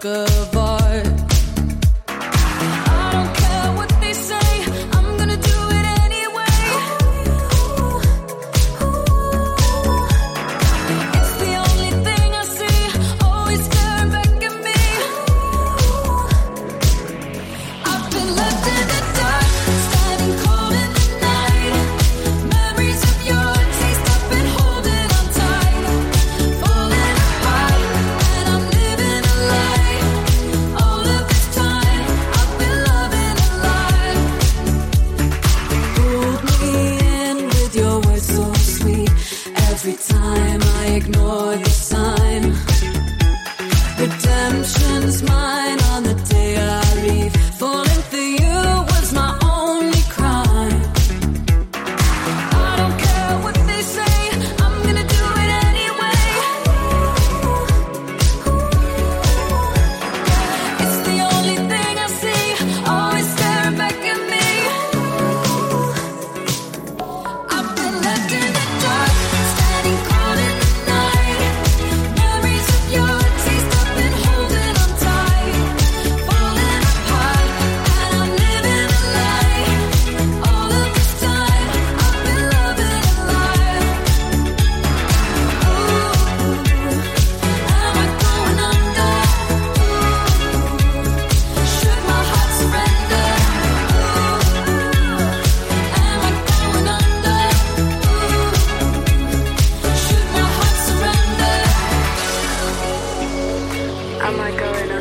work of art. I don't care what they say, I'm gonna do it anyway. It's the only thing I see, always staring back at me. I've been left in the dark, standing cold in the night. Memories of your taste, I've been holding on tight. Falling apart, and I'm living a lie. All of this time, I've been loving a lie. Pulled me in with your words so sweet. Every time I ignore the sign. Redemption's mine on the day I leave. Falling for you was my only crime. I don't care what they say, I'm gonna do it anyway. It's the only thing I see, always staring back at me. I've been left in the dark, standing cold in the night. Memories of your taste, I've been holding on tight. Falling apart, and I'm living a lie. All of this time, I've been loving a lie. Ooh, am I going under? Should my heart surrender? Am I going under? Should my heart surrender? Am I going